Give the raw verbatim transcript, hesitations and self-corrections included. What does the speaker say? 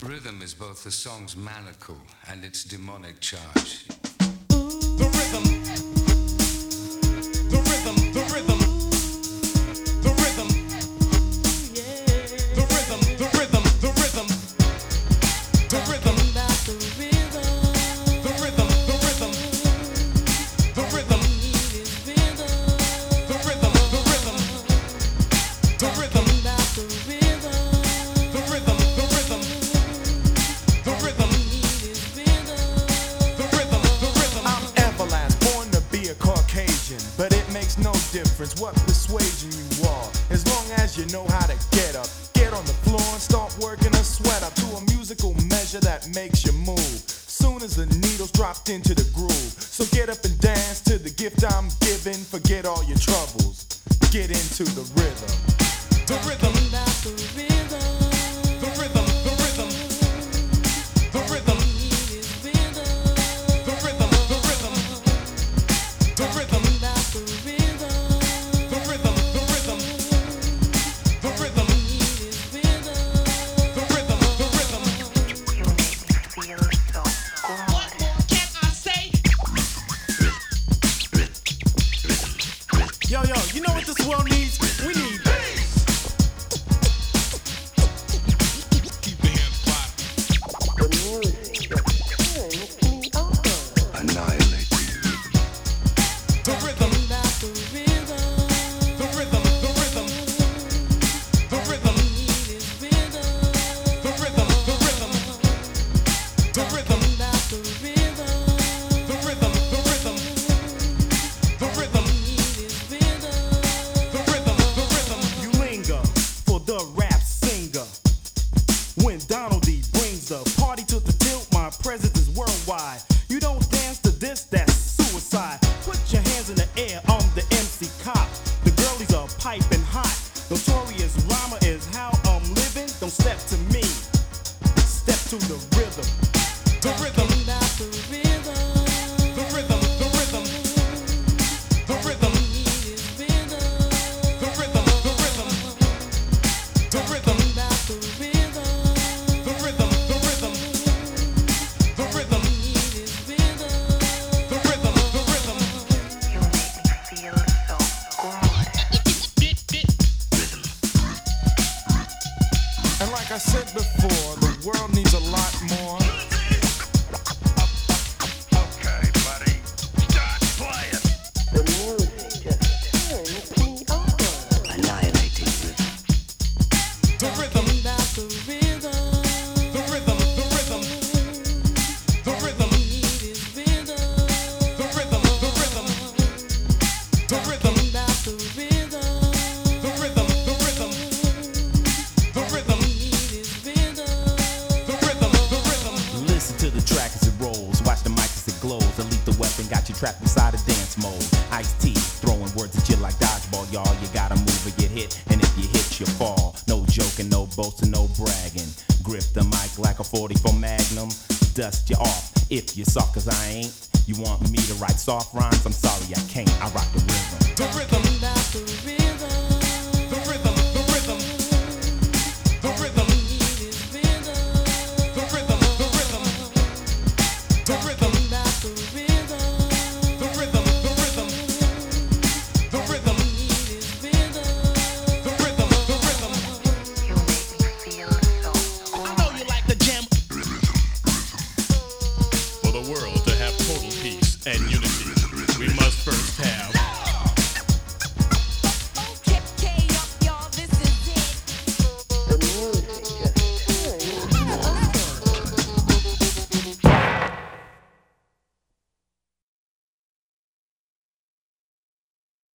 Rhythm is both the song's manacle and its demonic charge. The rhythm, the rhythm, the rhythm, the rhythm, the rhythm, the rhythm, the rhythm, the rhythm, the rhythm, the rhythm, the rhythm, the rhythm, the rhythm, the rhythm, the rhythm, the rhythm, the rhythm, the rhythm. But it makes no difference what persuasion you are, as long as you know how to get up, get on the floor and start working a sweat up to a musical measure that makes you move. Soon as the needle's dropped into the groove, so get up and dance to the gift I'm giving. Forget all your troubles, get into the rhythm. The rhythm, the rhythm, the rhythm, the rhythm, the rhythm, the rhythm, the rhythm, the rhythm. Yo, yo, you know what this world needs? We need bass. Keep the hands clapping. The music turns me on. Annihilate The rhythm, the rhythm, the rhythm, the rhythm, the rhythm, the rhythm, the rhythm, the rhythm, the rhythm, the rhythm, the rhythm. When Donald D brings the party to the tilt, my presence is worldwide. You don't dance to this, that's suicide. Put your hands in the air, I'm the M C Cop. The girlies are piping hot. Notorious rhymer is how I'm living. Don't step to me, step to the rhythm. The rhythm, the rhythm, the rhythm, the rhythm, the rhythm, the rhythm, the rhythm, the rhythm. Like I said before, the world needs a lot more. Okay, buddy, start playing. The music just turns me on. Annihilating rhythm. The rhythm, the rhythm, the rhythm, the rhythm, the rhythm, the rhythm, the rhythm, the rhythm, the rhythm, the rhythm, the rhythm, the rhythm. Listen to the track as it rolls. Watch the mic as it glows. A lethal weapon got you trapped inside a dance mode. Ice-T throwing words at you like dodgeball, y'all. You gotta move or get hit, and if you hit, you fall. No joking, no boasting, no bragging. Grip the mic like a forty-four Magnum. Dust you off if you suck, cause I ain't. You want me to write soft rhymes? I'm sorry, I can't. I rock the rhythm. The rhythm, the rhythm.